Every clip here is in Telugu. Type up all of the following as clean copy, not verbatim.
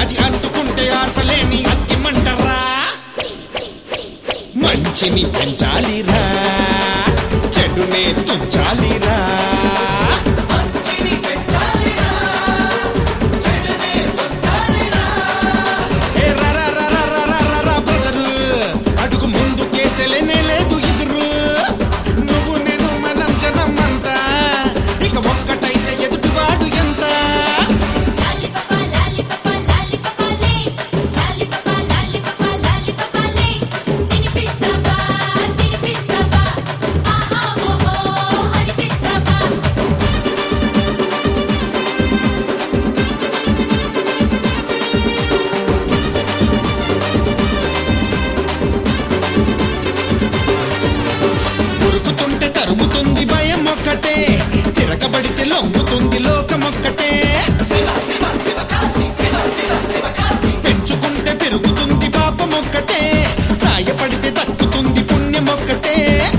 అది అంటుకుంటే ఆర్పలేని అగ్గి మంటరా మంచిని పెంచాలిరా చెడునే తుంచాలిరా తరుముతుంది భయం ఒక్కటే తిరగబడితే లొంగుతుంది లోకమొక్కటే పెంచుకుంటే పెరుగుతుంది పాపమొక్కటే సాయపడితే దక్కుతుంది పుణ్యమొక్కటే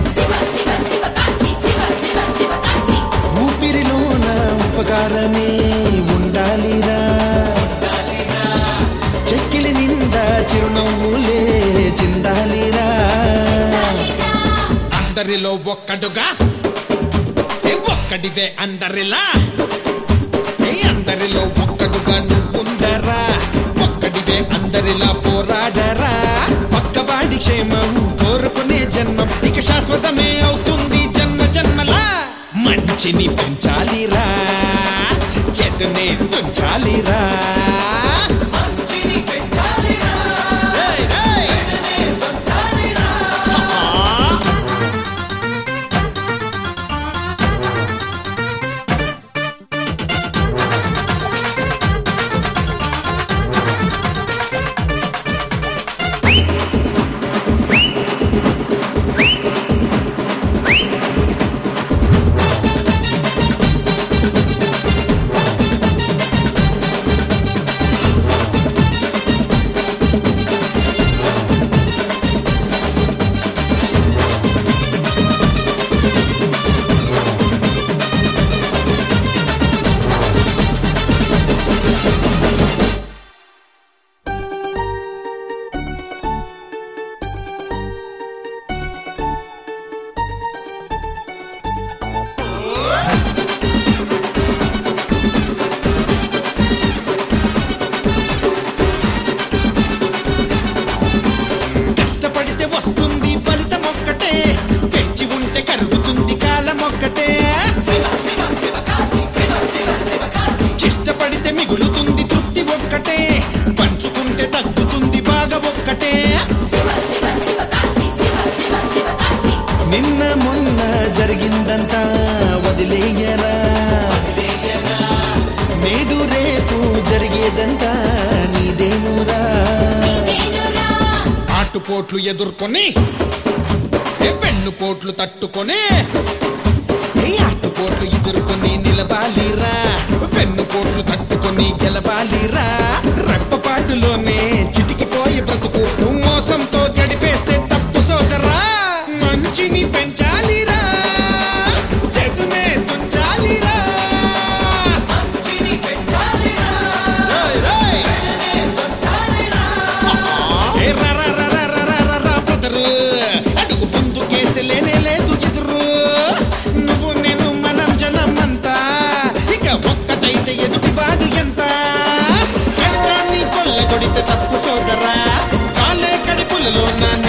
ఊపిరిలోన ఉపకారమే ఉండాలిరా చెక్కిలి నిండా చిరునవ్వులే చిందాలిరా అందరిలో ఒక్కడుగా ఒక్కడివే అందరిలా అందరిలో ఒక్కడుగా నువ్వుండరా ఒక్కడివే అందరిలా పోరాడరా పక్కవాడి క్షేమం కోరుకునే జన్మం ఇక శాశ్వతమే అవుతుంది జన్మ జన్మలా మంచిని పెంచాలిరా చెడునే తుంచాలిరా కష్టపడితే వస్తుంది ఫలితం ఒక్కటే పెంచి ఉంటే కరుగుతుంది కాలం ఒక్కటే ఇష్టపడితే మిగులుతుంది తృప్తి ఒక్కటే పంచుకుంటే తగ్గుతుంది బాగా ఒక్కటే నిన్న మొన్న జరిగిందంతా వదిలేయరా నేడు రేపు జరిగేదంతా నీదేనురా ఆటుపోట్లు ఎదుర్కొని వెన్నుపోట్లు తట్టుకొని ఆటుపోట్లు ఎదుర్కొని నిలవాలిరా వెన్నుపోట్లు తట్టుకొని గెలవాలిరా రెప్పపాటులోనే చిటికిపోయే బ్రతుకు మోసంతో గడిపేస్తే తప్పు సోదరా మంచిని పెంచాలిరా చెడునే తుంచాలిరా అడుగు ముందుకేస్తే లేనే లేదు ఎదురు నువ్వు నేను మనం జనమంతా ఇక ఒక్కటైతే ఎదుటివాడు ఎంత కష్టాన్ని కొల్లగొడితే తప్పు సోదరా కాలే కడుపులలో నా